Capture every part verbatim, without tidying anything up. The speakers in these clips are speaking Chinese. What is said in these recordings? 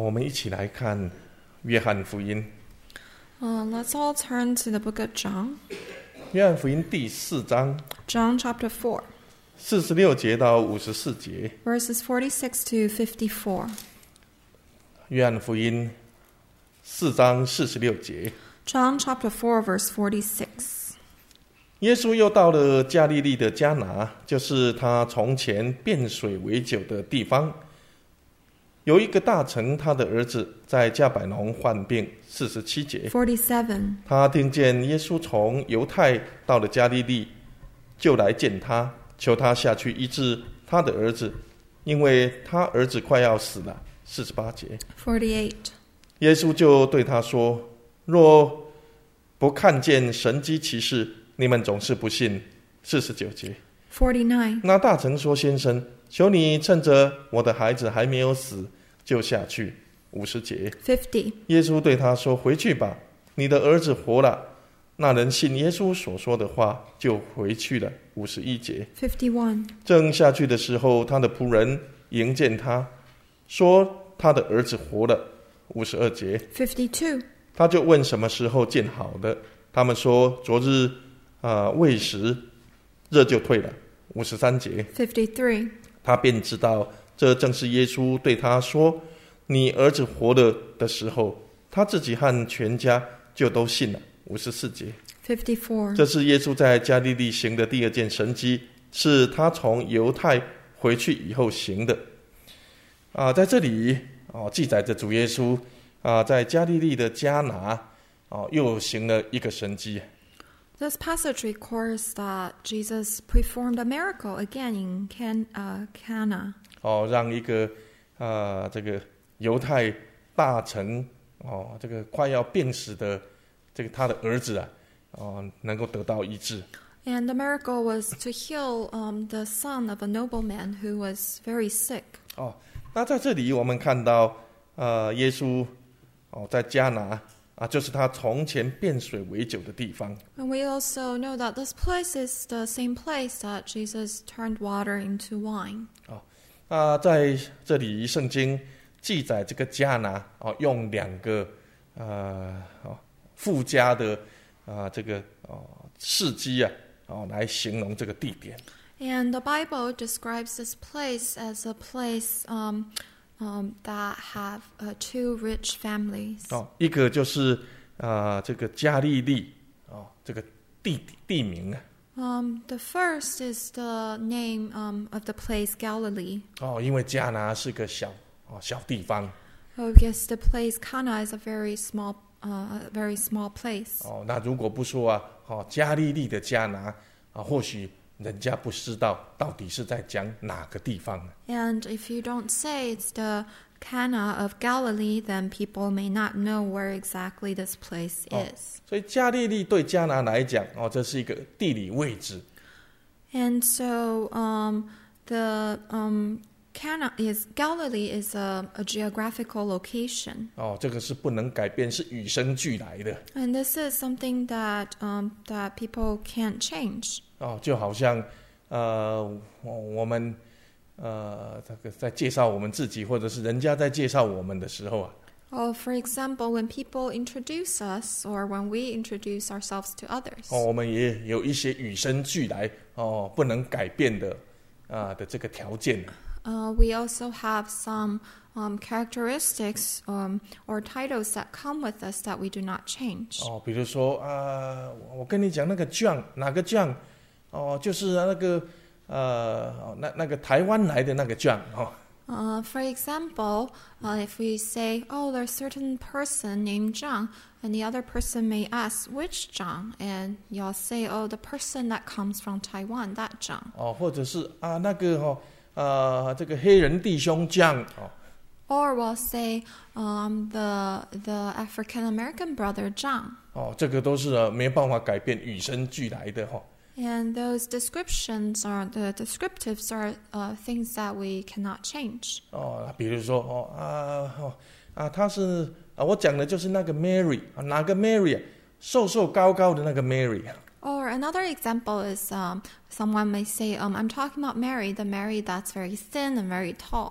我们一起来看约翰福音。 Uh, let's all turn to the book of John. 约翰福音第四章 John chapter four, 四十六节到五十四节。 verses forty-six to fifty-four. 约翰福音四章四十六节。 John chapter four, verse forty-six. 耶稣又到了加利利的迦拿，就是他从前变水为酒的地方。有一个大臣，他的儿子在加百农患病。四十七节， forty-seven. 他听见耶稣从犹太到了加利利，就来见他，求他下去医治他的儿子，因为他儿子快要死了。四十八节， forty-eight. 耶稣就对他说：若不看见神迹奇事，你们总是不信。四十九节， forty-nine. 那大臣说：先生，求你趁着我的孩子还没有死，就下去。五十节， fifty. 耶稣对他说：回去吧，你的儿子活了。那人信耶稣所说的话，就回去了。五十一节， fifty-one. 正下去的时候，他的仆人迎见他，说他的儿子活了。五十二节， fifty-two. 他就问什么时候见好的，他们说昨日啊、呃、未时，热就退了。五十三节， fifty-three. 他便知道这正是耶稣对他说你儿子活了的时候，他自己和全家就都信了。五十四节， fifty-four. 这是耶稣在加利利行的第二件神迹，是他从犹太回去以后行的。啊，在这里哦，记载着主耶稣啊，在加利利的迦拿哦，又行了一个神迹。 This passage records that Jesus performed a miracle again in Can, uh, Cana. 哦，让一个啊这个犹太大臣哦，这个快要病死的这个他的儿子啊，哦，能够得到医治。 And the miracle was to heal um, the son of a nobleman who was very sick. 哦，那在这里我们看到，呃，耶稣哦在迦拿啊，就是他从前变水为酒的地方。 And we also know that this place is the same place that Jesus turned water into wine. 哦，那在这里圣经记载这个迦拿哦，用两个呃哦附加的啊、呃、这个哦事迹啊哦来形容这个地点。 And the Bible describes this place as a place um, um, that have uh, two rich families. 哦，一个就是啊、呃、这个加利利哦这个地地名啊。 Um, the first is the name um, of the place Galilee. 哦，因为迦拿是个小哦小地方。 Oh, because the place Cana is a very small, uh, a very small place. 哦，那如果不说啊，哦，加利利的迦拿啊，或许人家不知道到底是在讲哪个地方。 And if you don't say it's the Cana of Galilee, then people may not know where exactly this place 哦 is. 所以加利利对迦拿来讲，哦，这是一个地理位置。 And so um, the um, Cana is Galilee is a, a geographical location. 哦，这个是不能改变，是与生俱来的。 And this is something that um, that people can't change. 哦，就好像呃，我我们呃，这个在介绍我们自己，或者是人家在介绍我们的时候啊， Oh, for example, when people introduce us or when we introduce ourselves to others. 哦，我们也有一些与生俱来哦不能改变的啊的这个条件。 Uh, we also have some um, characteristics um, or titles that come with us that we do not change. 哦，比如说啊、我跟你讲那个 John 哪个 John 哦，就是那个呃那那个台湾来的那个 John 哦。 Uh, for example, uh, if we say, oh, there's a certain person named Zhang, and the other person may ask, which Zhang? And you'll say, oh, the person that comes from Taiwan, that Zhang. 哦，或者是啊那个哦呃这个黑人弟兄 John 哦。 Or we'll say um, the the African American brother Zhang. 哦，这个都是、呃、没办法改变，与生俱来的哈、哦。 And those descriptions are the descriptives are uh, things that we cannot change. 哦，比如说哦啊哦啊，他是啊，我讲的就是那个 Mary 啊，哪个 Mary 啊，瘦瘦高高的那个 Mary 啊。 Or another example is um, someone may say, um, I'm talking about Mary, the Mary that's very thin and very tall.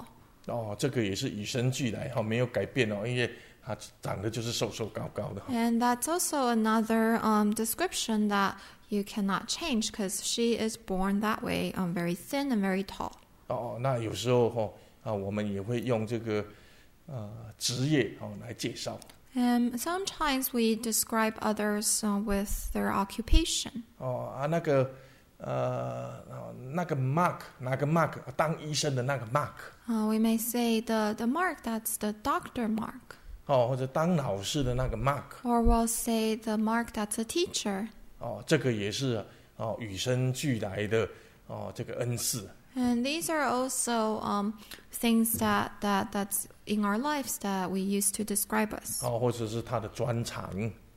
哦，这个也是与生俱来哈、哦，没有改变哦，因为他长得就是瘦瘦高高的。 And that's also another um, description that you cannot change because she is born that way, um, very thin and very tall. 哦，那有时候哈、哦、啊，我们也会用这个呃职业哦来介绍。 And sometimes we describe others uh, with their occupation. 哦啊，那个呃那个 Mark 哪个 Mark 当医生的那个 Mark。 Uh, we may say the, the Mark, that's the doctor Mark. 哦，或者当老师的那个 Mark。 Or we'll say the Mark, that's a teacher. 哦，这个也是哦与生俱来的哦这个恩赐。 And these are also um, things that, that that's in our lives that we use to describe us. 哦，或者是他的专长。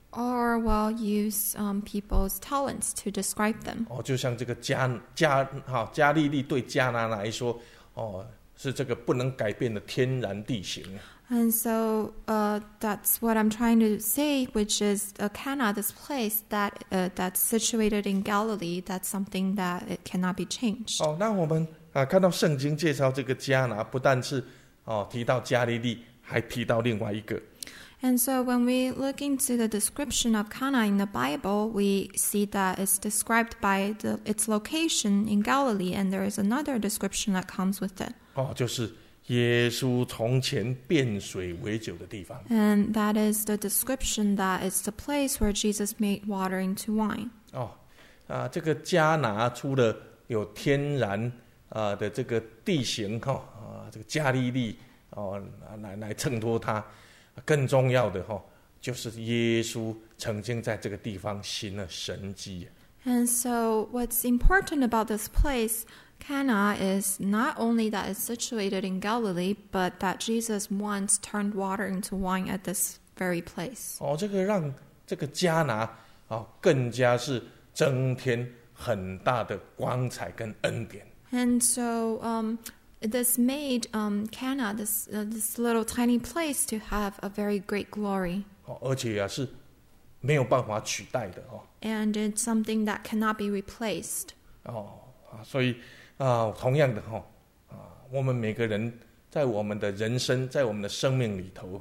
Or we'll use um, people's talents to describe them. 哦，就像这个加加哈加利利对加拿来说，哦是这个不能改变的天然地形。 And so uh, that's what I'm trying to say, which is uh, Cana, this place that uh, that's situated in Galilee, that's something that it cannot be changed. 哦，那我们啊看到圣经介绍这个加拿，不但是哦提到加利利，还提到另外一个。 And so when we look into the description of Cana in the Bible, we see that it's described by the, its location in Galilee, and there is another description that comes with it. 哦，就是耶稣从前变水为酒的地方。 And that is the description that it's the place where Jesus made water into wine. 哦，啊，这个加拿除了有天然啊的这个地形哈啊，这个加利利哦来来衬托它，更重要的哈、哦、就是耶稣曾经在这个地方行了神迹。 And so what's important about this place, Cana, is not only that it's situated in Galilee, but that Jesus once turned water into wine at this very place. 哦，这个让这个加拿哦更加是增添很大的光彩跟恩典。 And so um, this made um, Cana, this, uh, this little tiny place, to have a very great glory. 哦，而且啊是没有办法取代的哦。 And it's something that cannot be replaced. 哦啊，所以啊，同样的哈、哦、啊，我们每个人在我们的人生，在我们的生命里头，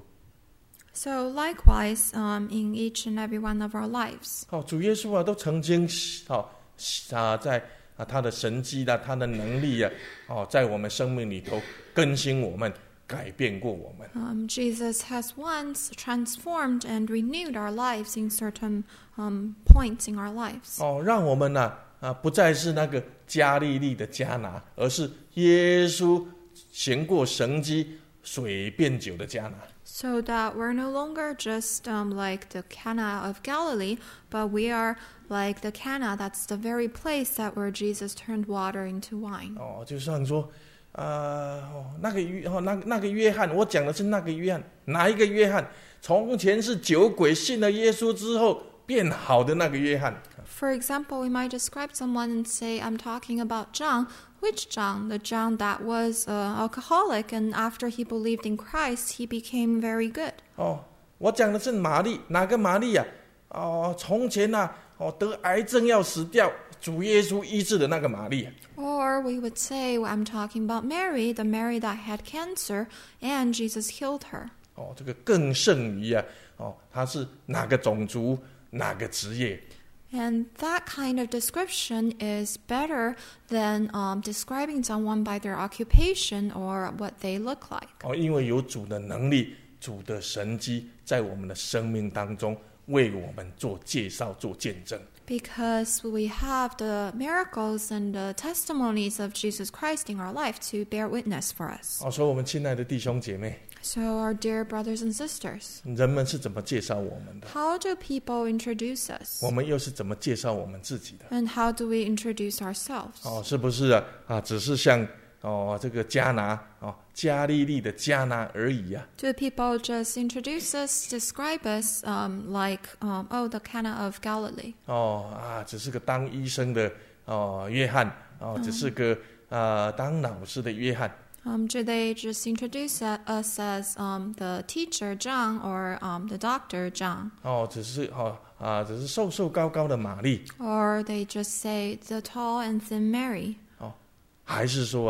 So likewise, um, in each and every one of our lives. 哦，主耶稣啊，都曾经哦啊，在啊他的神迹啦、他的能力啊，哦，在我们生命里头更新我们，改变过我们。 Um, Jesus has once transformed and renewed our lives in certain um, points in our lives. 哦，让我们呢 啊, 啊不再是那个加利利的加拿，而是耶稣行过神迹、水变酒的加拿。 So that we're no longer just um, like the Cana of Galilee, but we are like the Cana, that's the very place that where Jesus turned water into wine. 哦，就像说，呃，哦、那个约，哦，那那个约翰，我讲的是那个约翰，哪一个约翰？从前是酒鬼，信了耶稣之后变好的那个约翰。 For example, we might describe someone and say, I'm talking about John. Which John? The John that was uh, alcoholic, and after he believed in Christ, he became very good. 哦，我讲的是玛丽，哪个玛丽呀、啊？哦，从前呐、啊，哦得癌症要死掉，主耶稣医治的那个玛丽。 Or we would say, well, I'm talking about Mary, the Mary that had cancer, and Jesus healed her. 哦，这个更胜于啊，哦，他是哪个种族，哪个职业。 And that kind of description is better than um, describing someone by their occupation or what they look like. 哦，因为有主的能力，主的神迹在我们的生命当中为我们做介绍、做见证。 Because we have the miracles and the testimonies of Jesus Christ in our life to bear witness for us. 哦，所以我们亲爱的弟兄姐妹， So our dear brothers and sisters, 人们是怎么介绍我们的？ how do people introduce us? 我们又是怎么介绍我们自己的？ And how do we introduce ourselves? 哦，是不是啊？啊，只是像哦这个加拿哦加利利的加拿而已啊？ Do people just introduce us, describe us um, like, um, oh, the Cana of Galilee? 哦啊，只是个当医生的哦约翰哦，只是个啊、呃、当老师的约翰。 Um, do they just introduce us as um, the teacher John or um, the doctor John? 哦，只是哦啊，只是瘦瘦高高的玛丽。 Or they just say the tall and thin Mary? 哦，还是说啊，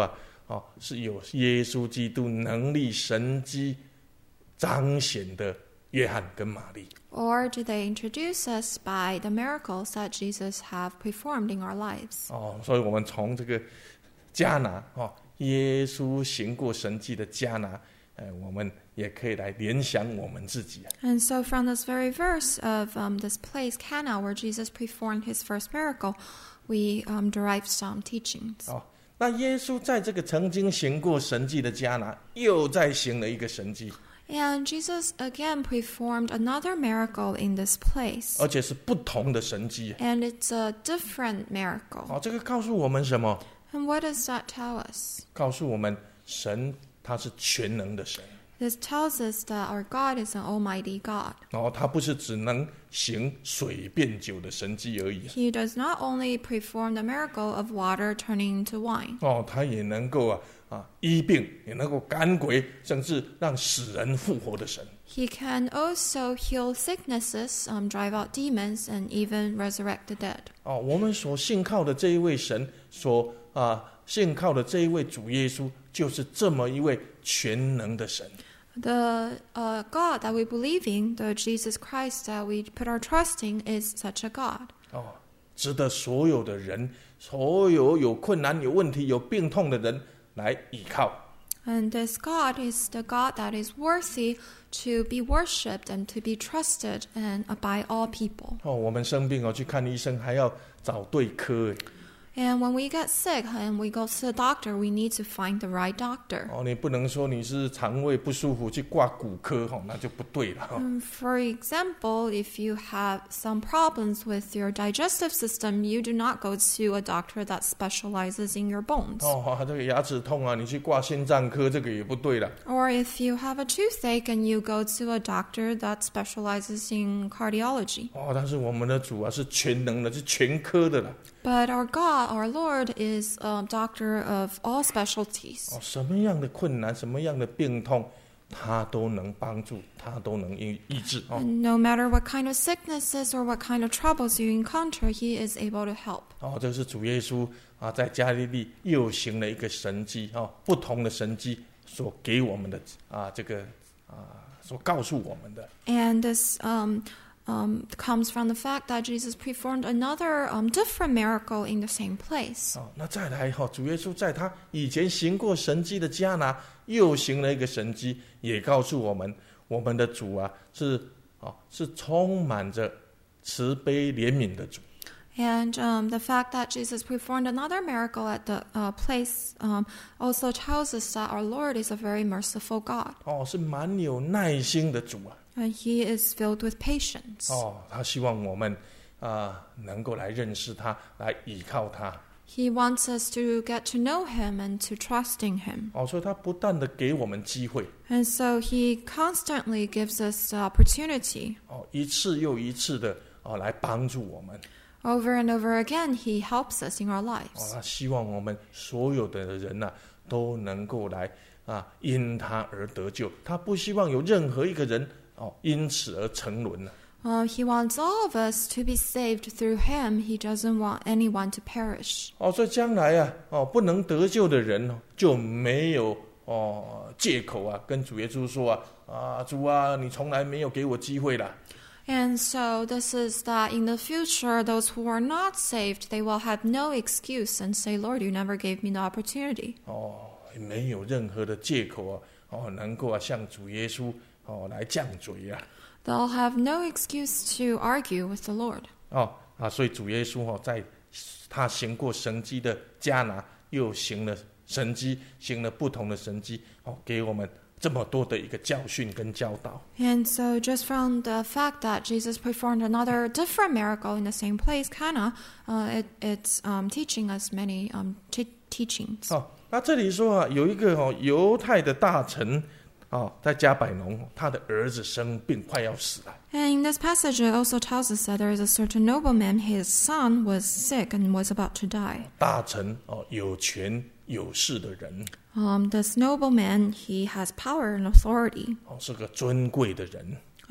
哦，是有耶稣基督能力神迹彰显的约翰跟玛丽。 Or do they introduce us by the miracles that Jesus have performed in our lives? 哦，所以我们从这个迦拿哦，耶稣行过神迹的迦拿，呃，我们也可以来联想我们自己。 And so from this very verse of um, this place, Cana, where Jesus performed his first miracle, we um, derive some teachings. 哦，那耶稣在这个曾经行过神迹的迦拿，又再行了一个神迹， And Jesus again performed another miracle in this place. 而且是不同的神迹。 And it's a different miracle. 哦，这个告诉我们什么？ And what does that tell us? 告诉我们，神他是全能的神。 This tells us that our God is an almighty God. 然后他不是只能行水变酒的神迹而已。 He does not only perform the miracle of water turning into wine. 哦，他也能够啊啊医病，也能够赶鬼，甚至让死人复活的神。 He can also heal sicknesses, um, drive out demons, and even resurrect the dead. 哦，我们所信靠的这一位神，所啊信靠的这一位主耶稣，就是这么一位全能的神。 The uh, God that we believe in, the Jesus Christ that we put our trust in, is such a God. 哦，值得所有的人，所有有困难、有问题、有病痛的人来依靠。 And this God is the God that is worthy to be worshipped and to be trusted and by all people. 哦，我们生病哦，去看医生还要找对科。 And when we get sick and we go to the doctor, we need to find the right doctor. 哦，你不能说你是肠胃不舒服去挂骨科，哦，那就不对了。哦 Um, for example, if you have some problems with your digestive system, you do not go to a doctor that specializes in your bones. 哦，这个牙齿痛啊，你去挂心脏科，这个也不对了。 Or if you have a toothache and you go to a doctor that specializes in cardiology. 哦，但是我们的主啊是全能的，是全科的了。 But our God, our Lord, is a doctor of all specialties. 哦，什么样的困难，什么样的病痛，他都能帮助，他都能医医治。哦， And no matter what kind of sicknesses or what kind of troubles you encounter, He is able to help. 哦，这是主耶稣啊，在加利利又行了一个神迹，哦，不同的神迹所给我们的啊，这个啊，所告诉我们的。 And this um, um, comes from the fact that Jesus performed another um, different miracle in the same place. 哦，那再来哈、哦，主耶稣在他以前行过神迹的迦拿，又行了一个神迹，也告诉我们，我们的主啊是哦是充满着慈悲怜悯的主。 And um, the fact that Jesus performed another miracle at the uh, place um, also tells us that our Lord is a very merciful God. 哦，是蛮有耐心的主啊。 And He is filled with patience. 哦，他希望我们啊、能够来认识他，来依靠他。 He wants us to get to know Him and to trust in Him. 哦，所以他不断的给我们机会， And so He constantly gives us the opportunity. 哦，一次又一次的哦来帮助我们。 Over and over again, He helps us in our 哦， lives. 他希望我们所有的人呐、都能够来啊因他而得救。他不希望有任何一个人哦因此而沉沦了。 Uh, he wants all of us to be saved through Him. He doesn't want anyone to perish. 哦，所以将来啊哦不能得救的人哦就没有哦借口啊跟主耶稣说啊啊主啊你从来没有给我机会啦。 And so this is that in the future, those who are not saved, they will have no excuse and say, Lord, you never gave me the opportunity. 哦，没有任何的借口啊哦能够啊向主耶稣哦来犟嘴啊。 They'll have no excuse to argue with the Lord. 哦啊，所以主耶稣哦，在他行过神迹的迦拿，又行了神迹，行了不同的神迹，哦，给我们这么多的一个教训跟教导。 And so just from the fact that Jesus performed another different miracle in the same place, Cana, uh, it, it's um, teaching us many um, t- teachings. 哦，那这里说啊，有一个哦犹太的大臣。哦，在加百农，他的儿子生病，快要死了。 And in this passage, it also tells us that there is a certain nobleman, his son was sick and was about to die. 大臣哦，有权有势的人， Um, this nobleman, he has power and authority. 哦，是个尊贵的人。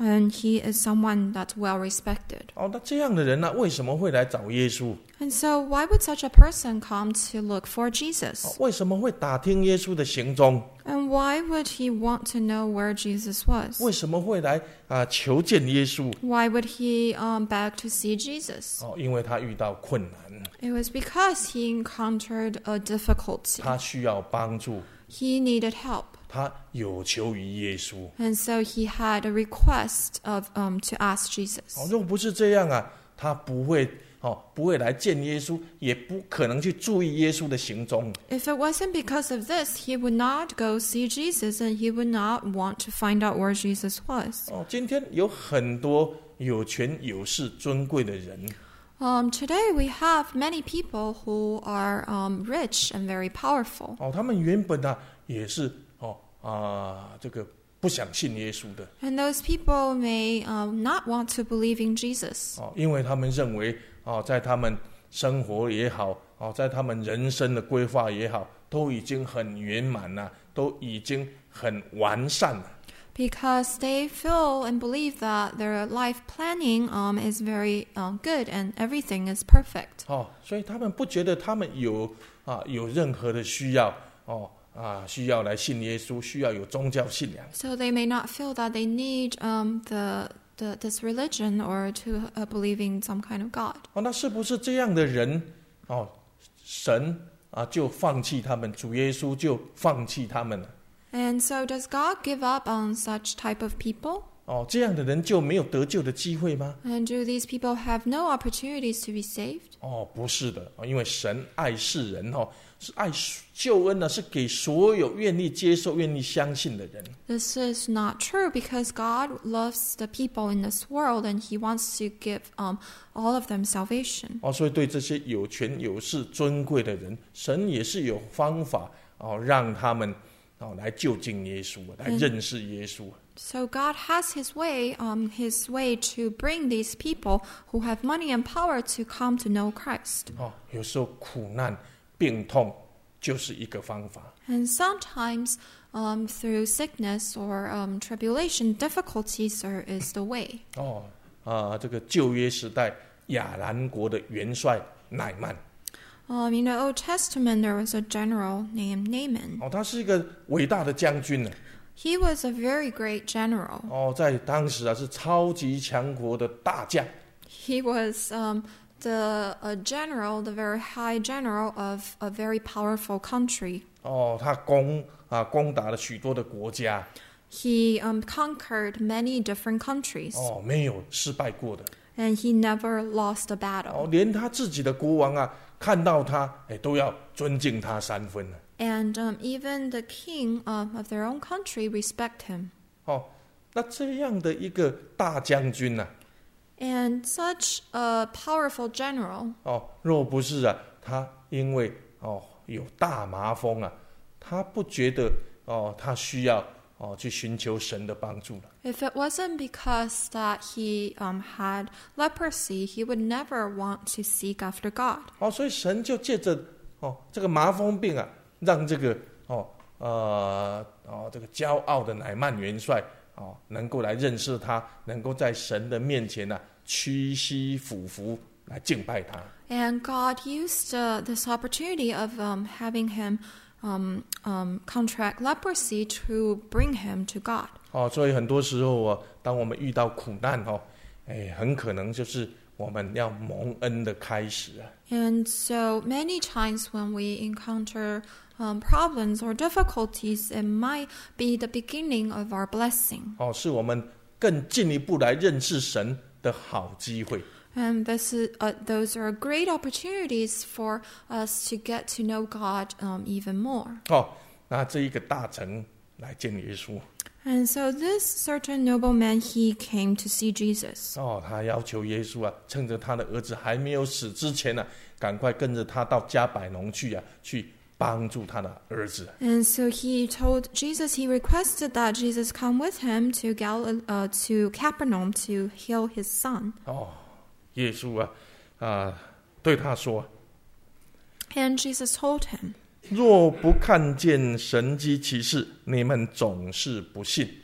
and he is someone that's well respected. 哦，那这样的人呢、为什么会来找耶稣？ And so why would such a person come to look for 哦 Jesus? 为什么会打听耶稣的行踪？ And why would he want to know where Jesus was? 为什么会来啊、求见耶稣？ Why would he um, beg to see Jesus? 哦，因为他遇到困难， It was because he encountered a difficulty. 他需要帮助， He needed help. 他有求于耶稣。 And so he had a request of um, to ask Jesus. 哦，如果不是这样啊，他不会哦，不会来见耶稣，也不可能去注意耶稣的行踪。 If it wasn't because of this, he would not go see Jesus and he would not want to find out where Jesus was. 哦，今天有很多有权有势、尊贵的人， Um, today we have many people who are um, rich and very powerful. 哦，他们原本啊也是哦啊、这个不想信耶稣的 And those people may um, not want to believe in Jesus 哦，因为他们认为哦，在他们生活也好，哦，在他们人生的规划也好，都已经很圆满了，都已经很完善了。 because they feel and believe that their life planning um, is very um, good and everything is perfect. 哦，所以他们不觉得他们有啊有任何的需要哦啊需要来信耶稣，需要有宗教信仰。 So they may not feel that they need um, the, the this religion or to uh, believe in some kind of God. 哦，那是不是这样的人哦，神啊就放弃他们，主耶稣就放弃他们了？ And so does God give up on such type of people? 哦，这样的人就没有得救的机会吗？ And do these people have no opportunities to be saved? 哦，不是的，因为神爱世人哦，是爱救恩呢，是给所有愿意接受、愿意相信的人。 This is not true because God loves the people in this world and he wants to give um, all of them salvation. 哦，所以对这些有权有势、尊贵的人，神也是有方法哦，让他们哦来就近耶稣，来认识耶稣。 So God has his way, um, his way to bring these people who have money and power to come to know Christ. 哦，有时候苦难、病痛就是一个方法。 And sometimes um, through sickness or um, tribulation, difficulties are, is the way. 哦，啊、这个旧约时代亚兰国的元帅乃曼， Um, in the Old Testament, there was a general named Naaman. 哦，他是一个伟大的将军呢。 He was a very great general. 哦，在当时啊是超级强国的大将。 He was um, the a general, the very high general of a very powerful country. 哦，他攻啊攻打了许多的国家。 He um, conquered many different countries, 哦，没有失败过的。 and he never lost a 哦， battle. 连他自己的国王啊，看到他，哎，都要尊敬他三分了。 And um, even the king um, of their own country respect him. 哦，那这样的一个大将军呐、 And such a powerful general, 哦，若不是啊，他因为哦有大麻风啊，他不觉得哦他需要哦去寻求神的帮助了。 if it wasn't because that he um, had leprosy, he would never want to seek after God. 哦，所以神就借着哦这个麻风病啊，让这个哦呃哦这个骄傲的乃曼元帅哦能够来认识他，能够在神的面前呢、啊、屈膝俯伏来敬拜他。 And God used uh, this opportunity of um, having him um, um, contract leprosy to bring him to God. 哦，所以很多时候啊，当我们遇到苦难哦，哎，很可能就是我们要蒙恩的开始啊。 And so many times when we encounter um, problems or difficulties, it might be the beginning of our blessing. 哦，是我们更进一步来认识神的好机会。 And this is, uh, those are great opportunities for us to get to know God um, even more. 哦，那这一个大臣来见耶稣。 And so this certain nobleman, he came to see Jesus. 哦，他要求耶稣啊，趁着他的儿子还没有死之前呢、啊，赶快跟着他到加百农去啊，去帮助他的儿子。 And so he told Jesus, he requested that Jesus come with him to Gal- uh, to Capernaum to heal his son. 哦，耶稣啊啊对他说， And Jesus told him, 若不看见神迹奇事，你们总是不信。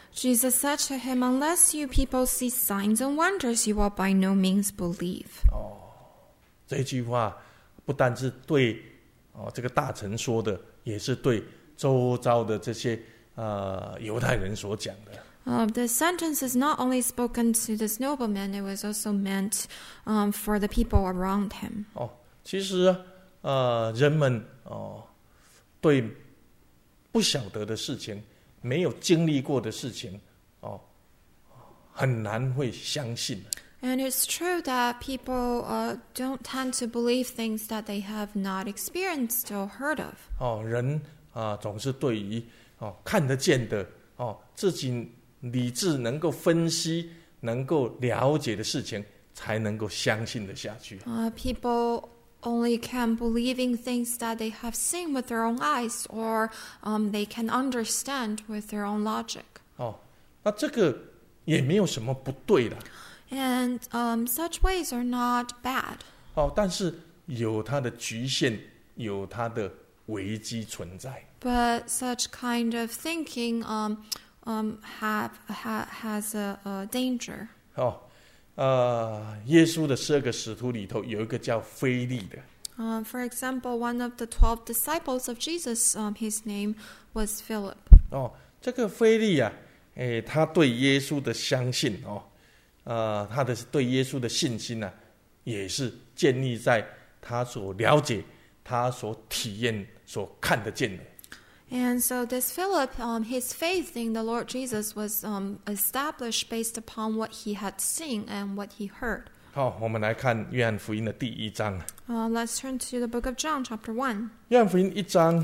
Jesus said to him, "Unless you people see signs and wonders, you will by no means believe." 哦，这句话不但是对哦这个大臣说的，也是对周遭的这些呃犹太人所讲的。 Uh, the sentence is not only spoken to this nobleman, it was also meant um, for the people around him. 哦，其实呃人们哦对不晓得的事情，没有经历过的事情，哦，很难会相信。 And it's true that people uh, don't tend to believe things that they have not experienced or heard of. 哦，人啊、呃、总是对于哦看得见的哦自己理智能够分析、能够了解的事情，才能够相信得下去。 Uh, people only can believe in things that they have seen with their own eyes, or um, they can understand with their own logic. 哦，那这个也没有什么不对的。 And um, such ways are not bad. 哦，但是有它的局限，有它的危机存在。 But such kind of thinking um, um, have, ha, has a, a danger. 哦，呃，耶稣的十二个使徒里头有一个叫腓利的。 Uh, for example, one of the twelve disciples of Jesus, um, his name was Philip. 哦，这个腓利啊，诶，他对耶稣的相信哦。呃，他的对耶稣的信心呢、啊，也是建立在他所了解、他所体验、所看得见的。 And so this Philip, um, his faith in the Lord Jesus was um, established based upon what he had seen and what he heard. 好，我们来看约翰福音的第一章。 Uh, let's turn to the book of John, chapter one. 约翰福音一章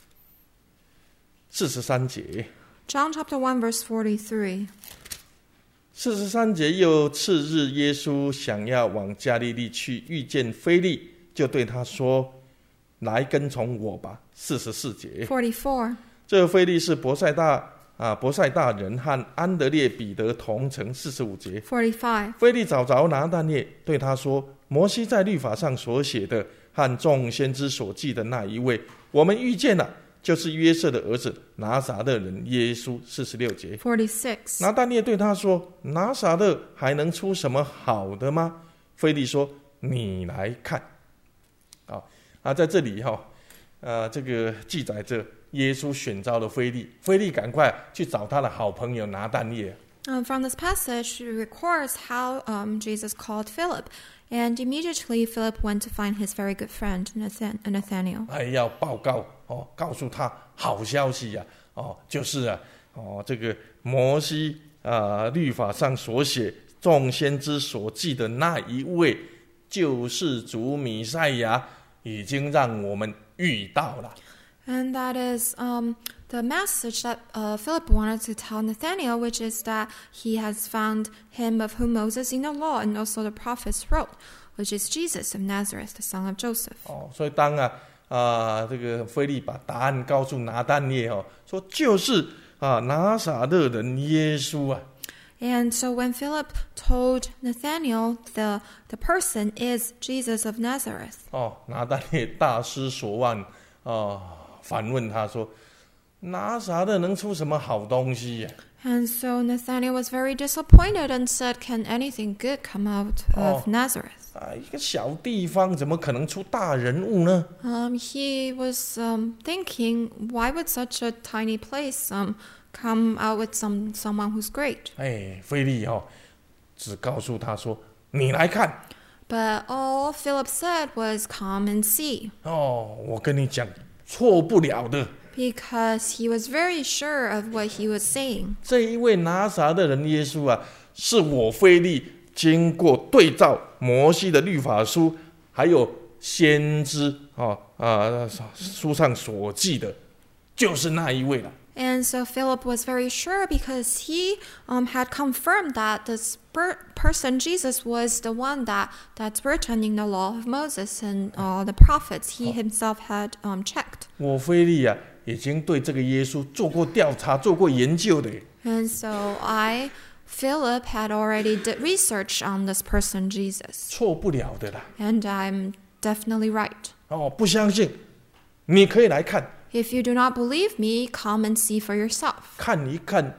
四十三节。 John chapter one, verse forty-three. 四十三节，又次日，耶稣想要往加利利去，遇见腓利，就对他说：“来跟从我吧。”四十四节。 forty-four. 这腓利是伯赛大啊，伯赛大人和安德烈、彼得同城。四十五节。 forty-five. 腓利找着拿但业，对他说：“摩西在律法上所写的和众先知所记的那一位，我们遇见了。”就是约瑟的儿子拿撒勒人耶稣。四十六节。 forty-six. 拿但业对他说：“拿撒勒还能出什么好的吗？”腓利说：“你来看。”好啊，在这里哈、哦，呃，这个记载着耶稣选召了腓利，腓利赶快去找他的好朋友拿但业。 Um, from this passage, it records how um, Jesus called Philip, and immediately Philip went to find his very good friend Nathan- Nathaniel. 哎，要报告哦，告诉他好消息呀、啊！哦，就是啊，哦，这个摩西啊、呃，律法上所写、众先知所记的那一位救世主弥赛亚，已经让我们遇到了。 And that is um, the message that uh, Philip wanted to tell Nathaniel, which is that he has found him of whom Moses in the law and also the prophets wrote, which is Jesus of Nazareth, the son of Joseph. 哦，所以当啊啊、呃、这个腓利把答案告诉拿但业哦，说就是啊拿撒勒人耶稣啊。 And so when Philip told Nathanael the the person is Jesus of Nazareth. 哦，拿但业大失所望哦。反问他说：“拿撒勒能出什么好东西呀、啊？” And so Nathanael was very disappointed and said, "Can anything good come out of Nazareth?" 啊，一个小地方怎么可能出大人物呢？ Um, he was um, thinking, why would such a tiny place um, come out with some someone who's great? 哎，腓利哦，只告诉他说：“你来看。” But all Philip said was, "Come and see." 哦，我跟你讲。错不了的 Because he was very sure of what he was saying. 这一位拿撒勒人耶稣啊，是我腓利经过对照摩西的律法书，还有先知啊啊书上所记的，就是那一位了。 And so Philip was very sure because he um, had confirmed that this per- person, Jesus, was the one that, that's written in the law of Moses and uh, the prophets. He himself had um, checked. 我腓利啊，已经对这个耶稣做过调查、做过研究的。 And so I, Philip, had already did research on this person, Jesus. 错不了的啦。 And I'm definitely right. 哦，不相信，你可以来看。 If you do not believe me, come and see for yourself. 看一看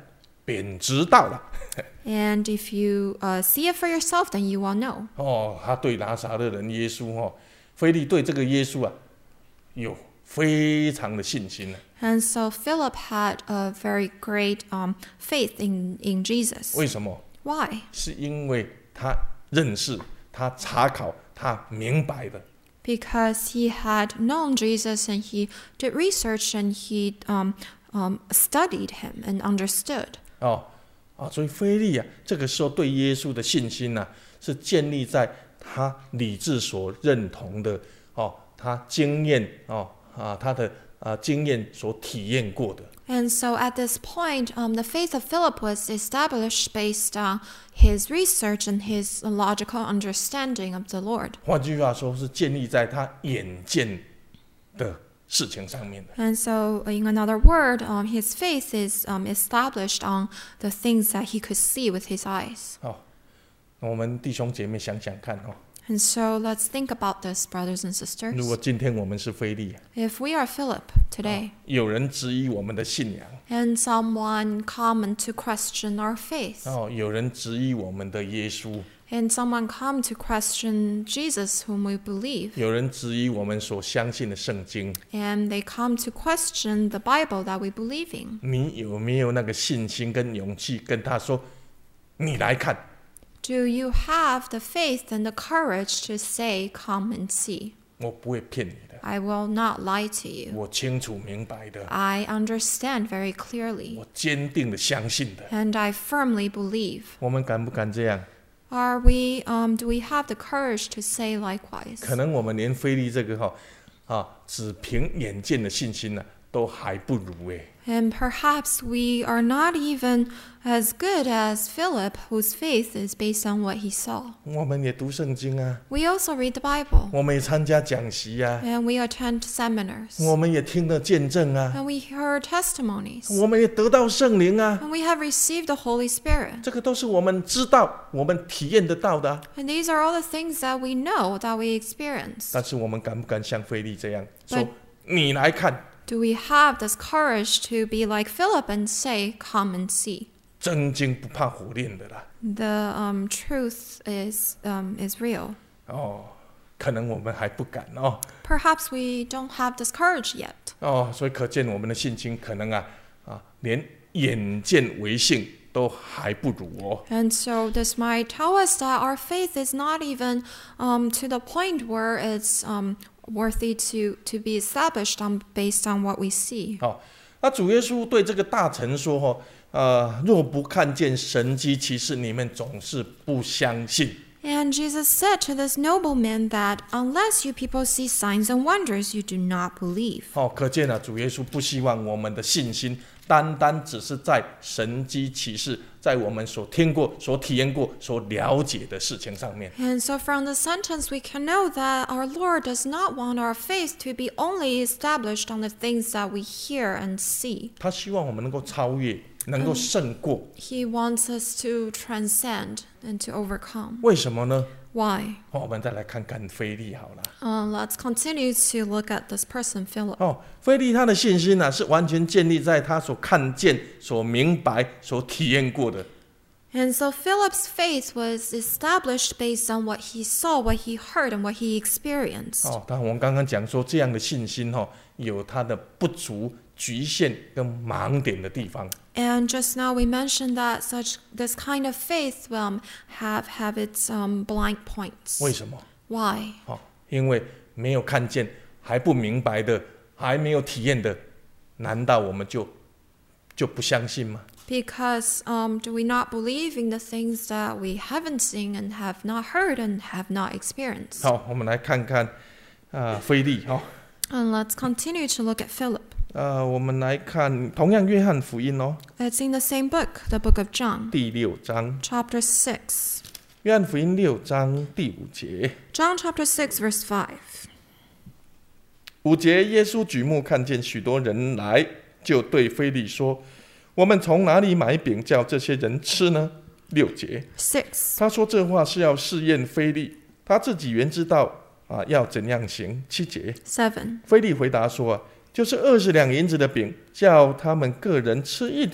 便知道了。 And if you uh, see it for yourself, then you will know. 哦，他对拿撒勒人耶稣哦，腓利对这个耶稣啊，有非常的信心呢。 And so Philip had a very great um, faith in, in Jesus. 为什么？ Why? 是因为他认识、他查考、他明白的。 Because he had known Jesus and he did research and he um, um, studied him and understood. 哦啊，所以腓利啊，这个时候对耶稣的信心呢、啊，是建立在他理智所认同的哦，他经验哦啊，他的啊经验所体验过的。 And so at this point, um, the faith of Philip was established based on his research and his logical understanding of the Lord. 换句话说，是建立在他眼见的事情上面的。 And so, in another word, um, his faith is um, established on the things that he could see with his eyes. 哦，我们弟兄姐妹想想看哦， And so, let's think about this, brothers and 如果 sisters. 今天我们是腓利， If we are Philip today, 有人质疑我们的信仰， and someone come to question our faith, 哦，有人质疑我们的耶稣， and someone come to question Jesus whom we believe, 有人质疑我们所相信的圣经， and they come to question the Bible that we believe in. 你有没有那个信心跟勇气跟他说，你来看？ Do you have the faith and the courage to say, come and see? 我不会骗你的， I will not lie to you. 我清楚明白的， I understand very clearly, 我坚定的相信的。 and I firmly believe. 我们敢不敢这样？ Are we, um, do we have the courage to say likewise? 可能我们连腓利这个哈啊，只凭眼见的信心呢、啊，都还不如哎。 And perhaps we are not even as good as Philip, whose faith is based on what he saw. 我们也读圣经啊， We also read the Bible, 我们也参加讲习啊， and we attend seminars, 我们也听了见证啊， and we hear testimonies, 我们也得到圣灵啊， and we have received the Holy Spirit. 这个都是我们知道、我们体验得到的、啊。 And these are all the things that we know, that we experience. 但是我们敢不敢像腓利这样 But- 说？你来看， Do we have this courage to be like Philip and say, come and see? 真经不怕火炼的啦。 The um, truth is, um, is real. 哦，可能我们还不敢哦。 Perhaps we don't have this courage yet. 哦，所以可见我们的信心可能啊啊，连眼见为信都还不如哦。 And so this might tell us that our faith is not even um, to the point where it's um, worthy to, to be established on, based on what we see. 好、哦，那主耶稣对这个大臣说：“哦，呃，若不看见神迹奇事，你们总是不相信。” And Jesus said to this nobleman that unless you people see signs and wonders, you do not believe. 哦，可见啊，主耶稣不希望我们的信心单单只是在神迹奇事，在我们所听过、所体验过、所了解的事情上面。 And so from the sentence, we can know that our Lord does not want our faith to be only established on the things that we hear and see. 他希望我们能够超越，能够胜过。 He wants us to transcend and to overcome. 为什么呢？ Why? 哦，我们再来看看腓利好了。 Uh, let's continue to look at this person, Philip. 哦，腓利他的信心呢、啊，是完全建立在他所看见、所明白、所体验过的。 And so Philip's faith was established based on what he saw, what he heard, and what he experienced. 哦，但我们刚刚讲说，这样的信心哦，有它的不足、局限跟盲点的地方。 And just now we mentioned that such this kind of faith um, have have its um, blind points. 为什么？ Why? 哦，因为没有看见、还不明白的、还没有体验的，难道我们就就不相信吗？ Because um, do we not believe in the things that we haven't seen and have not heard and have not experienced? 好，我们来看看啊，腓利哈。 And let's continue to look at Philip. 呃，我们来看同样约翰福音哦， It's in the same book, the book of John, 第六章， chapter six. 约翰福音六章第五节。 John chapter six, verse five. 五节，耶稣举目看见许多人来，就对腓利说：“我们从哪里买饼叫这些人吃呢？”六节， Six. 他说这话是要试验腓利，他自己原知道啊要怎样行。七节， Seven. 腓利回答说：“啊，就是二十两银子的饼，叫他们个人吃一点，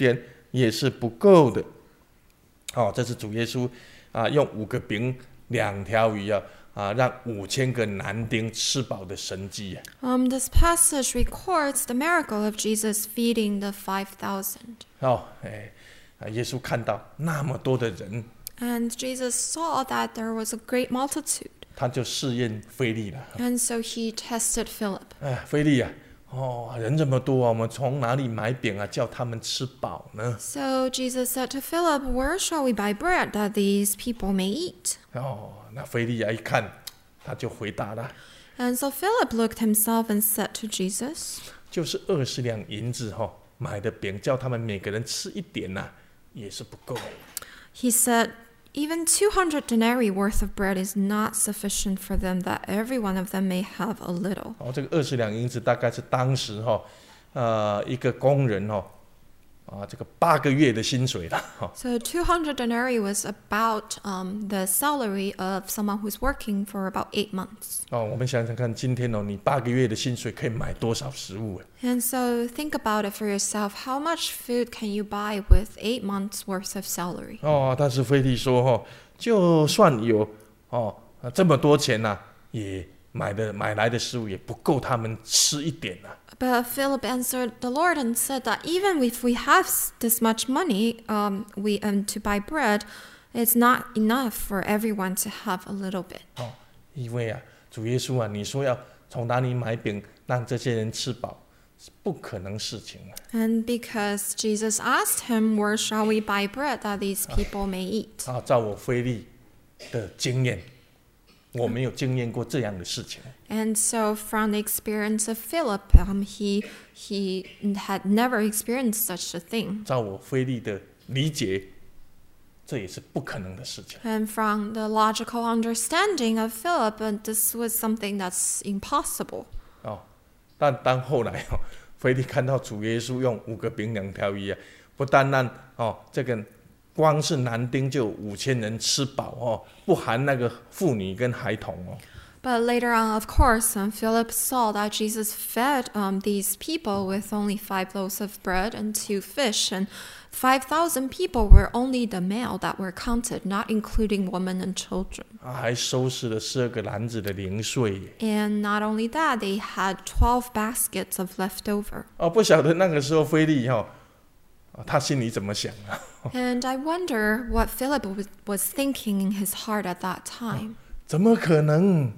也是不够的。哦，这是主耶稣啊，用五个饼两条鱼啊。啊，让五千个男丁吃饱的神迹啊。 Um, this passage records the miracle of Jesus feeding the five thousand. 哦，哎，啊，耶稣看到那么多的人， And Jesus saw that there was a great multitude. 他就试验腓利了。 And so he tested Philip. 哎，腓利啊，哦，人这么多啊，我们从哪里买饼啊，叫他们吃饱呢？ So Jesus said to Philip, "Where shall we buy bread that these people may eat?" 哦，那腓利啊一看，他就回答了， And so Philip looked himself and said to Jesus, 就是二十两银子哈、哦、买的饼，叫他们每个人吃一点呐、啊，也是不够。 he said, "Even two hundred denarii worth of bread is not sufficient for them, that every one of them may have a little." 哦，这个二十两银子大概是当时哈、哦，呃，一个工人哈、哦，啊，这个八个月的薪水了哈、哦。 So two hundred denarii was about um, the salary of someone who's working for about eight months. 哦，我们想想看，今天哦，你八个月的薪水可以买多少食物啊？ And so think about it for yourself. How much food can you buy with eight months worth of salary? 哦，但是腓利说哈、哦，就算有哦这么多钱呐、啊，也买的买来的食物也不够他们吃一点啊。 But Philip answered the Lord and said that even if we have this much money, um, we um, to buy bread, it's not enough for everyone to have a little bit. 哦，因为啊，主耶稣啊，你说要从哪里买饼让这些人吃饱，是不可能事情啊。 And because Jesus asked him, "Where shall we buy bread that these people may eat?" 啊，照我腓利的经验，我没有经验过这样的事情。 And so from the experience of Philip, um, he he had never experienced such a thing. 照我腓利的理解，这也是不可能的事情。 And from the logical understanding of Philip, uh, this was something that's impossible. 哦，但当后来哦，腓利看到主耶稣用五个饼两条鱼啊，不但让哦这个光是男丁就五千人吃饱哦，不含那个妇女跟孩童哦。 But later on, of course, um, Philip saw that Jesus fed um, these people with only five loaves of bread and two fish, and five thousand people were only the male that were counted, not including women and children. 啊，还收拾了十二个篮子的零碎耶。 And not only that, they had twelve baskets of leftover. 哦，不晓得那个时候腓利哈、哦，他心里怎么想啊？ And I wonder what Philip was, was thinking in his heart at that time. 怎么可能？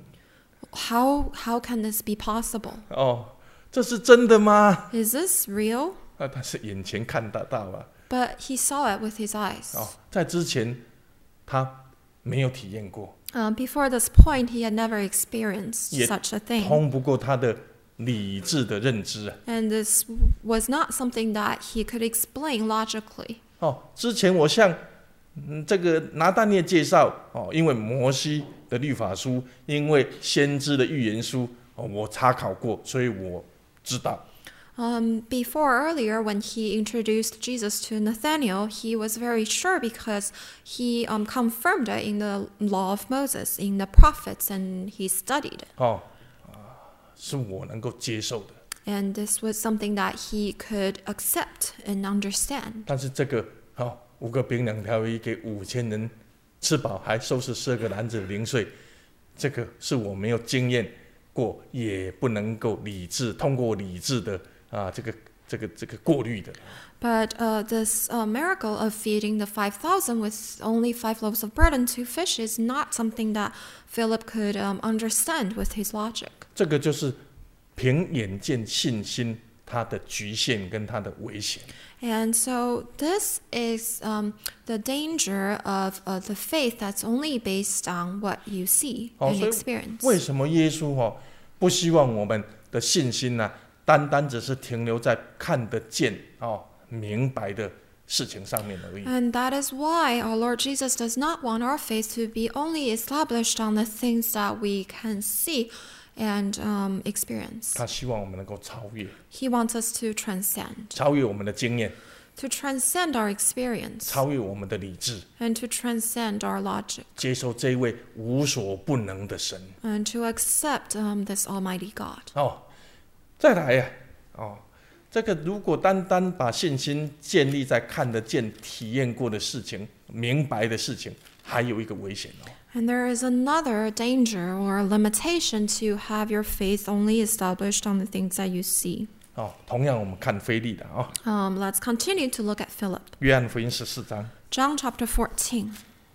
How, how can this be possible? 哦，这是真的吗？ Is this real? 啊，他是眼前看得到啊。 But he saw it with his eyes. 哦，在之前他没有体验过， Uh, before this point, he had never experienced 也 such a thing. 通不过他的理智的认知啊。 And this was not something that he could explain logically. 哦，之前我向嗯这个拿但业介绍哦，因为摩西的律法书，因为先知的预言书哦，我查考过，所以我知道。 Um, before earlier, when he introduced Jesus to Nathanael, he was very sure because he um, confirmed it in the law of Moses, in the prophets, and he studied it. 哦，啊，是我能够接受的。 And this was something that he could accept and understand. 但是这个哦，五个饼两条鱼给五千人吃饱，还收拾十二个篮子的零碎，这个是我没有经验过，也不能够理智通过理智的啊这个这个这个过滤的。 But uh, this uh, miracle of feeding the five thousand with only five loaves of bread and two fish is not something that Philip could um, understand with his logic. 这个就是凭眼见信心它的局限跟它的危险。 And so this is um, the danger of uh, the faith that's only based on what you see 哦， and 所以 experience. 为什么耶稣哦不希望我们的信心呢、啊，单单只是停留在看得见哦明白的事情上面而已？ And that is why our Lord Jesus does not want our faith to be only established on the things that we can see and um, experience. 他希望我们能够超越， He wants us to transcend, 超越我们的经验， to transcend our experience, 超越我们的理智， and to transcend our logic, 接受这位无所不能的神。 and to accept um, this Almighty God. 哦，再来呀、哦， 这个如果单单把信心建立在看得见、体验过的事情、明白的事情，还有一个危险哦。 And there is another danger or limitation to have your faith only established on the things that you see. 哦，同样我们看腓利的啊、哦， Um, let's continue to look at Philip. 约翰福音十四章， John chapter fourteen.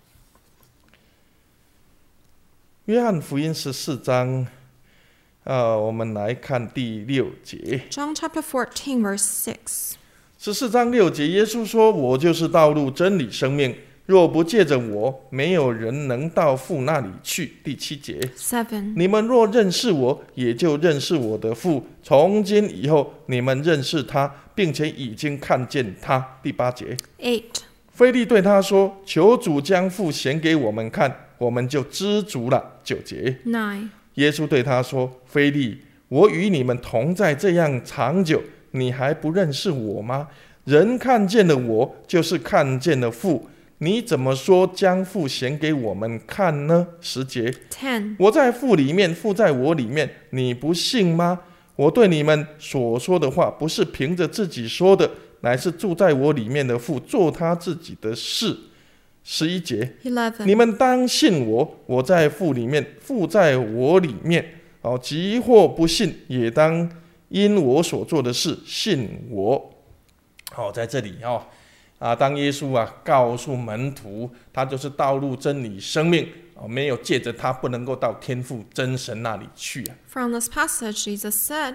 约翰福音十四章，呃，我们来看第六节。 John chapter fourteen, verse six. 十四章六节，耶稣说：“我就是道路、真理、生命。若不借着我，没有人能到父那里去。”第七节， Seven. 你们若认识我，也就认识我的父。从今以后，你们认识他，并且已经看见他。第八节， Eight. 腓利对他说：“求主将父显给我们看，我们就知足了。”九节， Nine. 耶稣对他说：“腓利，我与你们同在这样长久，你还不认识我吗？人看见了我，就是看见了父。你怎么说将父显给我们看呢？”十节， Ten. 我在父里面，父在我里面，你不信吗？我对你们所说的话，不是凭着自己说的，乃是住在我里面的父做他自己的事。十一节， Eleven. 你们当信我，我在父里面，父在我里面。哦，即或不信，也当因我所做的事信我。好、哦，在这里哦，啊，当耶稣啊告诉门徒，他就是道路、真理、生命。哦，没有借着他，不能够到天父真神那里去啊。 From this passage, Jesus said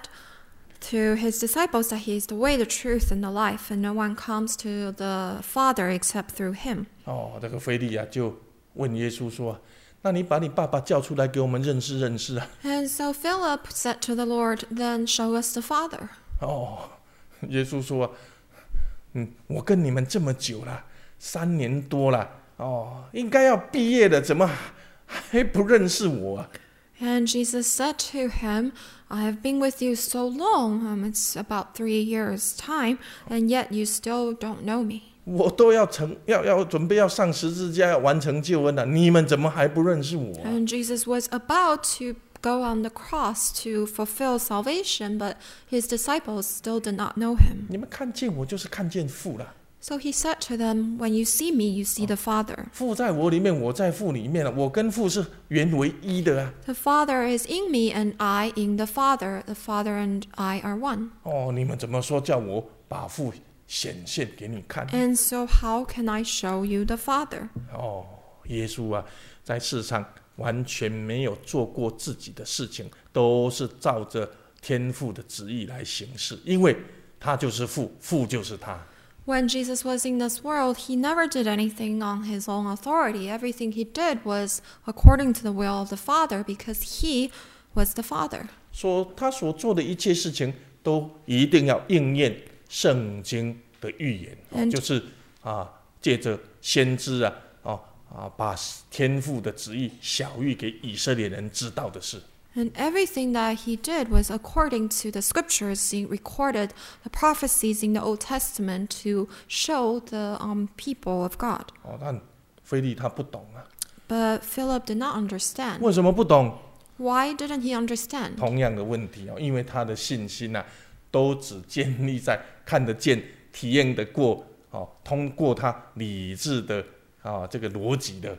to his disciples that he is the way, the truth, and the life, and no one comes to the Father except through him. 哦，这个腓利啊就问耶稣说：“那你把你爸爸叫出来给我们认识认识啊。” And so Philip said to the Lord, "Then show us the Father." 哦，耶稣说：“嗯，我跟你们这么久了，三年多了，哦，应该要毕业了，怎么还不认识我啊？” And Jesus said to him, "I have been with you so long, um, it's about three years' time, and yet you still don't know me." 我都要成要要准备要上十字架，要完成救恩了，你们怎么还不认识我啊？ And Jesus was about to go on the cross to fulfill salvation, but his disciples still did not know him. 你们看见我，就是看见父了。 So he said to them, "When you see me, you see the Father. 父在我里面，我在父里面了。我跟父是原为一的啊。 The Father is in me, and I in the Father. The Father and I are one." 哦，你们怎么说叫我把父显现给你看？ And so how can I show you the Father? 哦，耶稣啊，在世上完全没有做过自己的事情，都是照着天父的旨意来行事，因为他就是父，父就是他。 When Jesus was in this world, he never did anything on his own authority. Everything he did was according to the will of the Father, because he was the Father. 说他所做的一切事情，都一定要应验圣经的预言，哦、 And- 就是啊，借着先知啊，哦啊，把天父的旨意晓谕给以色列人知道的事。 And everything that he did was according to the scriptures. He recorded the prophecies in the Old Testament to show the um, people of God. 哦，但腓利他不懂啊， But Philip did not understand. 为什么不懂？ Why didn't he understand? 同样的问题哦，因为他的信心啊，都只建立在看得见、体验得过，哦，通过他理智的啊这个逻辑的。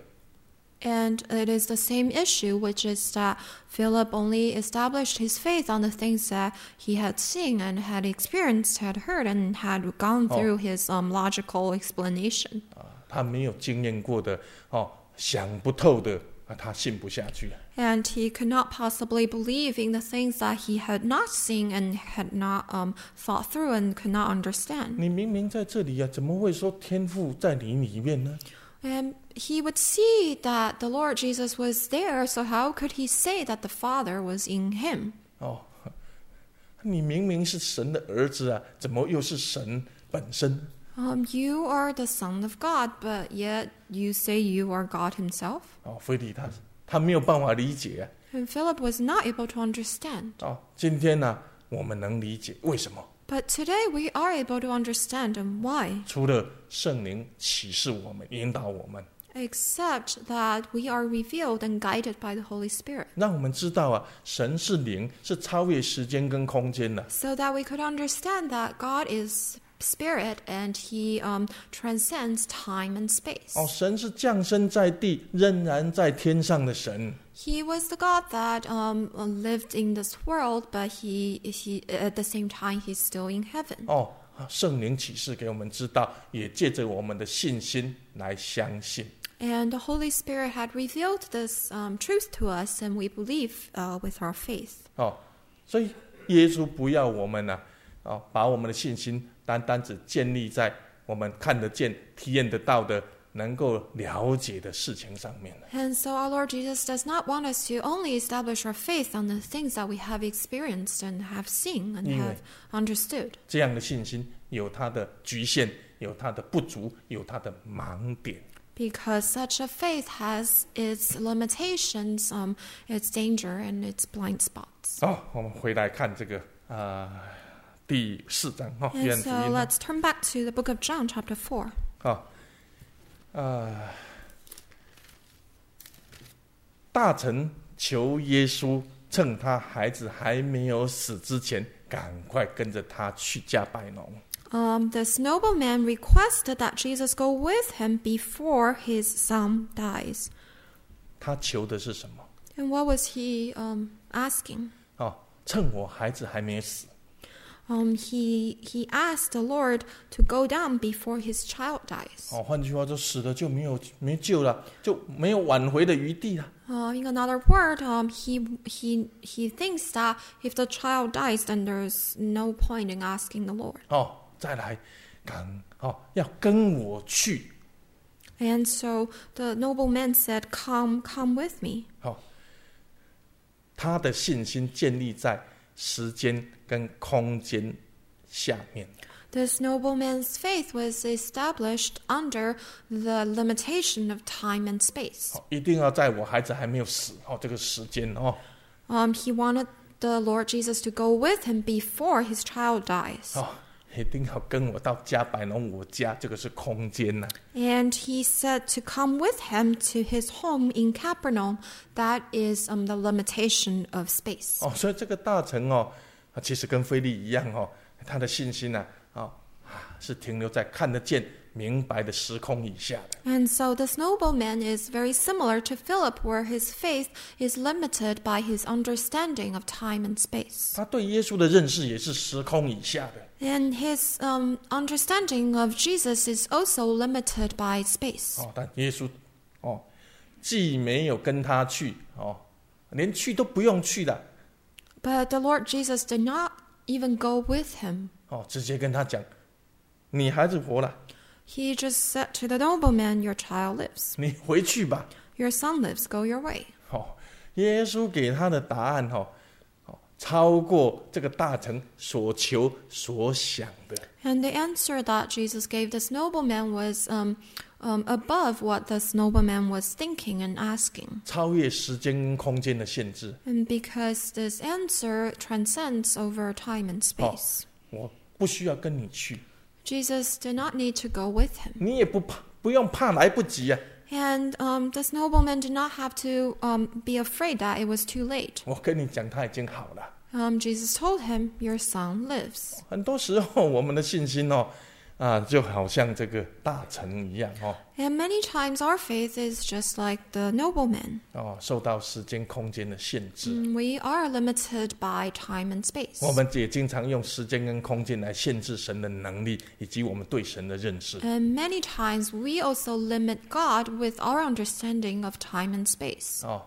And it is the same issue, which is that Philip only established his faith on the things that he had seen and had experienced, had heard, and had gone through his um, logical explanation. 啊，他没有经验过的哦，想不透的啊，他信不下去。 And he could not possibly believe in the things that he had not seen and had not um, thought through and could not understand. 你明明在这里啊，怎么会说天父在你里面呢？ And he would see that the Lord Jesus was there, so how could he say that the Father was in him? 哦，你明明是神的儿子啊，怎么又是神本身？ Um, you are the Son of God, but yet you say you are God himself? 哦，腓利他他没有办法理解啊。 And Philip was not able to understand. 哦，今天呢、啊，我们能理解为什么？ But today we are able to understand, and why? 除了圣灵启示我们、引导我们， except that we are revealed and guided by the Holy Spirit, 让我们知道啊，神是灵，是超越时间跟空间的。 so that we could understand that God is Spirit and He um, transcends time and space. 哦，神是降生在地，仍然在天上的神。 He was the God that um, lived in this world, but he, he at the same time He's still in heaven. 哦，圣灵启示给我们知道，也借着我们的信心来相信。 And the Holy Spirit had revealed this um, truth to us, and we believe uh, with our faith. 哦，所以耶稣不要我们呢、啊，哦，把我们的信心单单只建立在我们看得见、体验得到的、能够了解的事情上面。 And so our Lord Jesus does not want us to only establish our faith on the things that we have experienced and have seen and 因为 have understood. 这样的信心有它的局限，有它的不足，有它的盲点。 Because such a faith has its limitations, um, its danger, and its blind spots. 好，我们回来看这个啊、呃、第四章哈，约 And 翰福 so 音 let's turn back to the book of John, chapter four. 啊，呃，大臣求耶稣趁他孩子还没有死之前，赶快跟着他去加百农。 Um, this nobleman requested that Jesus go with him before his son dies. 他求的是什么？ And what was he um, asking? 哦，趁我孩子还没死。 Um, he he asked the Lord to go down before his child dies. 哦，换句话说，死了就没有没救了，就没有挽回的余地了。 Uh, in another word, um, he he he thinks that if the child dies, then there's no point in asking the Lord. 哦，再来，赶哦，要跟我去。 And so the nobleman said, "Come, come with me." 哦，他的信心建立在时间跟空间下面。 This nobleman's faith was established under the limitation of time and space. 哦，一定要在我孩子还没有死哦这个时间哦。 Um, he wanted the Lord Jesus to go with him before his child dies. 哦，一定要跟我到加百农我家，这个是空间呐、 And he said to come with him to his home in Capernaum. That is um, the limitation of space. 哦，所以这个大臣哦，啊其实跟腓利一样哦，他的信心呢、啊，哦，是停留在看得见、明白的时空以下的。 And so this nobleman is very similar to Philip, where his faith is limited by his understanding of time and space. 他对耶稣的认识也是时空以下的。 And his um, understanding of Jesus is also limited by space. 哦，但耶稣哦，既没有跟他去哦，连去都不用去的 But the Lord Jesus did not even go with him. 哦，直接跟他讲，你孩子活了， He just said to the nobleman, "Your child lives. 你回去吧。 Your son lives. Go your way." 哦，耶稣给他的答案哦，哦，超过这个大臣所求所想的。 And the answer that Jesus gave this nobleman was um, um, above what this nobleman was thinking and asking. 超越时间跟空间的限制。 And because this answer transcends over time and space, 我不需要跟你去， Jesus did not need to go with him. 你也不怕，不用怕来不及啊。 And um, this nobleman did not have to um, be afraid that it was too late. 我跟你讲，他已经好了。 Um, Jesus told him, "Your son lives." 很多时候，我们的信心哦，啊，就好像这个大臣一样哦， And many times our faith is just like the nobleman. 哦，受到时间空间的限制。 Mm, We are limited by time and space. 我们也经常用时间跟空间来限制神的能力，以及我们对神的认识。 And many times we also limit God with our understanding of time and space. 哦，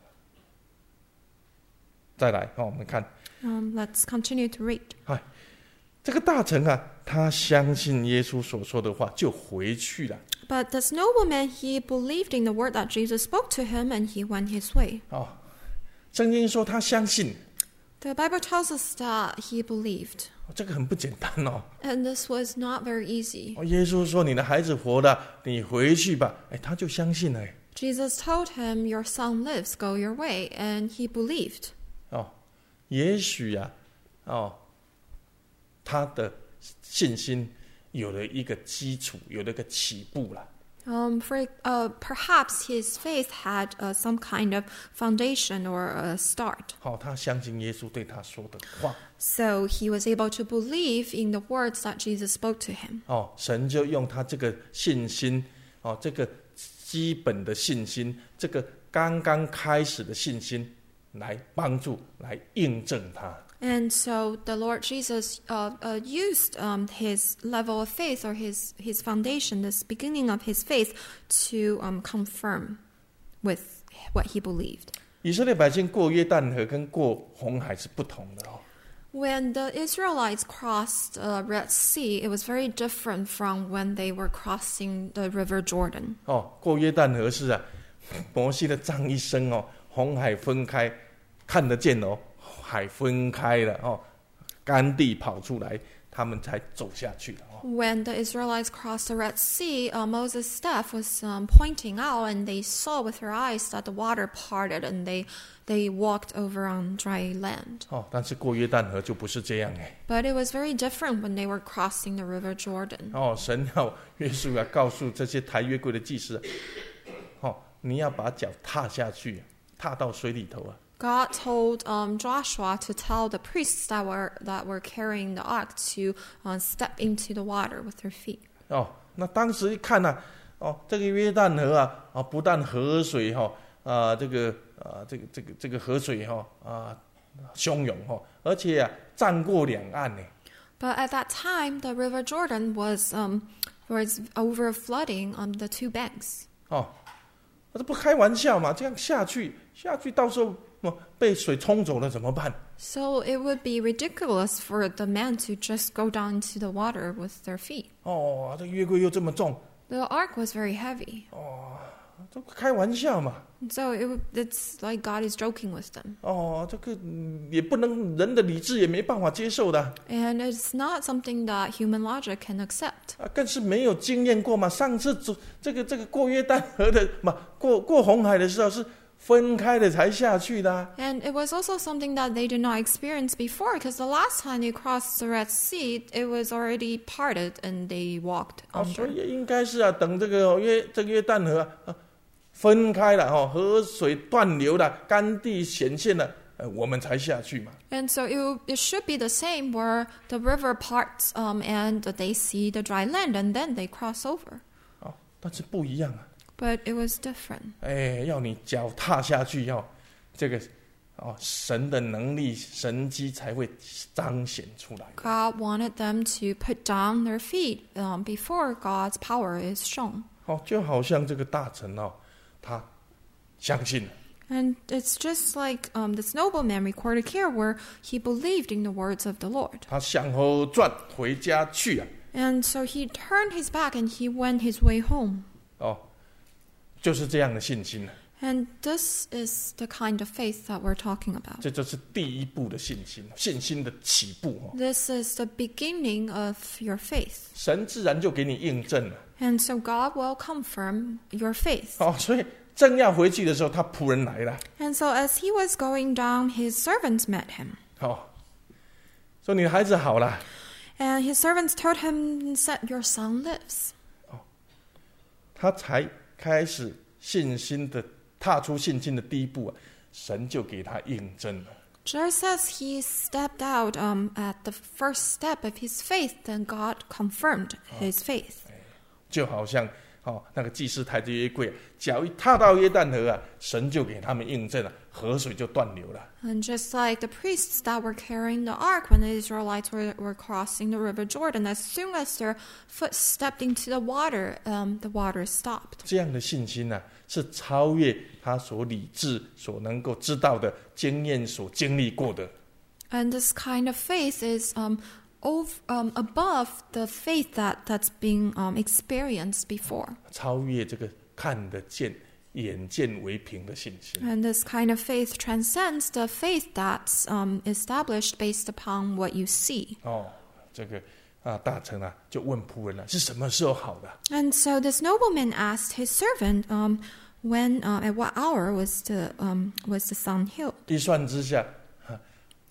再来哦，我们看， Um, let's continue to read. 哎，这个大臣啊，他相信耶稣所说的话，就回去了。 But this nobleman, he believed in the word that Jesus spoke to him, and he went his way. 哦，圣经说他相信， The Bible tells us that he believed. 这个很不简单哦。 And this was not very easy. 哦，耶稣说你的孩子活了，你回去吧。哎，他就相信了。 Jesus told him, "Your son lives, go your way." And he believed. 哦，也许呀、啊，哦，他的信心有了一个基础，有了一个起步了。 Um, for uh, perhaps his faith had uh, some kind of foundation or a start. 好、他相信耶稣对他说的话。 So he was able to believe in the words that Jesus spoke to him. 哦，神就用他这个信心，哦，这个基本的信心，这个刚刚开始的信心，来帮助，来印证他。 And so the Lord Jesus uh, uh, used um, his level of faith or his, his foundation, this beginning of his faith, to um, confirm with what he believed. 以色列百姓过约旦河跟过红海是不同的哦。 When the Israelites crossed the uh, Red Sea, it was very different from when they were crossing the River Jordan. 哦，过约旦河是啊，摩西的杖一声哦，红海分开，看得见哦。 海分开了哦，干地跑出来，他们才走下去了哦。 When the Israelites crossed the Red Sea, uh, Moses' staff was um, pointing out, and they saw with their eyes that the water parted, and they they walked over on dry land. 哦，但是过约旦河就不是这样哎。 But it was very different when they were crossing the River Jordan. 哦，神要约书亚告诉这些抬约柜的祭司，哦，你要把脚踏下去，踏到水里头啊。 God told um, Joshua to tell the priests that were that were carrying the ark to uh, step into the water with their feet. 哦，那当时一看呢、啊，哦，这个约旦河啊，啊，不但河水哈、哦，啊，这个啊，这个这个这个河水哈、哦，啊，汹涌哈、哦，而且啊，占过两岸呢。 But at that time, the River Jordan was um, was over flooding on the two banks. 哦，这不开玩笑嘛？这样下去，下去到时候。 被水冲走了怎么办？ So it would be ridiculous for the men to just go down to the water with their feet. 哦，这约柜又这么重。 The ark was very heavy. 哦，这开玩笑嘛。 So it, it's like God is joking with them. 哦，这个、嗯、也不能人的理智也没办法接受的。 And it's not something that human logic can accept. 啊，更是没有经验过嘛。上次走这个这个过约旦河的嘛，过过红海的时候是。 分开的才下去的、啊。 And it was also something that they did not experience before, because the last time they crossed the Red Sea, it was already parted and they walked 啊， under. 所以应该是啊，等这个约这个约旦河、啊、分开了哈、哦，河水断流了，干地显现了，呃，我们才下去嘛。 And so it, it should be the same, where the river parts um, and they see the dry land, and then they cross over. 啊，但是不一样啊。 But it was different. 哎，要你脚踏下去，要这个哦，神的能力、神迹才会彰显出来。 God wanted them to put down their feet um, before God's power is shown. 哦，就好像这个大臣哦，他相信了。 And it's just like um, this nobleman recorded here, where he believed in the words of the Lord. 他向后转回家去啊。 And so he turned his back and he went his way home. 哦。 就是这样的信心 And this is the kind of faith that we're talking about. 这就是第一步的信心，信心的起步。 This is the beginning of your faith. 神自然就给你印证了。 And so God will confirm your faith. 哦，所以正要回去的时候，他仆人来了。 And so as he was going down, his servants met him. 哦，说你的孩子好了。 And his servants told him that your son lives. 哦，他才开始信心的踏出信心的第一步啊，神就给他印证了。 Just as he stepped out um, at the first step of his faith, then God confirmed his faith. 就好像哦，那个祭司抬着约柜，脚一踏到约旦河啊，神就给他们印证了，河水就断流了。 And just like the priests that were carrying the ark when the Israelites were, were crossing the river Jordan, as soon as their foot stepped into the water, um, the water stopped. 这样的信心呢、啊，是超越他所理智所能够知道的经验所经历过的。 And this kind of faith is um, over, um, above the faith that, that's being um, experienced before. 超越这个看得见、眼见为凭的信心。 And this kind of faith transcends the faith that's um, established based upon what you see. 哦，这个啊，大臣啊，就问仆人了、啊，是什么时候好的？ And so this nobleman asked his servant, um, when uh, at what hour was the um, was the son healed? 一算之下，啊、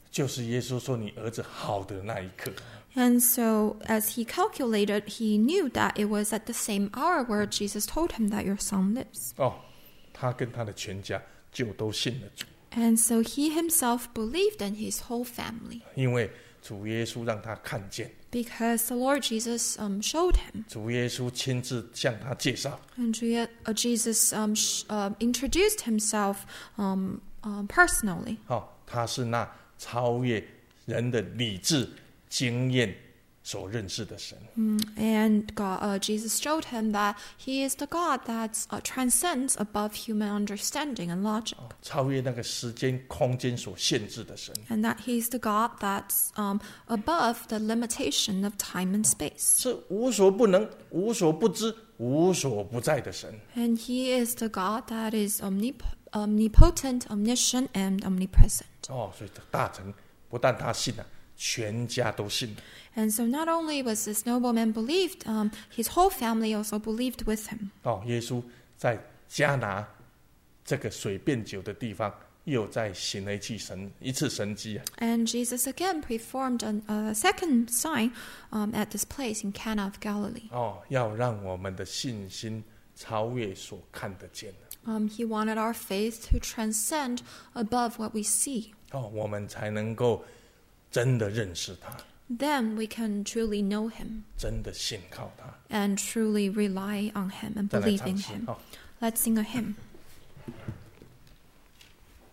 就是耶稣说你儿子好的那一刻。 And so, as he calculated, he knew that it was at the same hour where Jesus told him that your son lives. 哦，他跟他的全家就都信了主， And so he himself believed in his whole family 因为主耶稣让他看见， because the Lord Jesus um, showed him. 主耶稣亲自向他介绍， And Je- uh, Jesus um, sh- uh, introduced himself um, um, personally. 哦，他是那超越人的理智、经验所认识的神。 Mm, and God, uh, Jesus showed him that he is the God that uh, transcends above human understanding and logic. 哦，超越那个时间、空间所限制的神， And that he is the God that's um, above the limitation of time and space. 是无所不能、无所不知、无所不在的神。 And he is the God that is omnip- omnipotent, omniscient, and omnipresent. 哦，所以这大臣不但他信了、全家都信了。 And so not only was this nobleman believed, um, his whole family also believed with him. 哦，耶稣在迦拿这个水变酒的地方，又再行了一次神一次神迹啊！ And Jesus again performed an, a second sign um, at this place in Cana of Galilee. 哦，要让我们的信心超越所看得见的。 Um, he wanted our faith to transcend above what we see. 哦，我们才能够真的认识他， Then we can truly know him 真的信靠他。 and truly rely on him and 再来 believe 唱 in 诗 him. 哦。 Let's sing a hymn.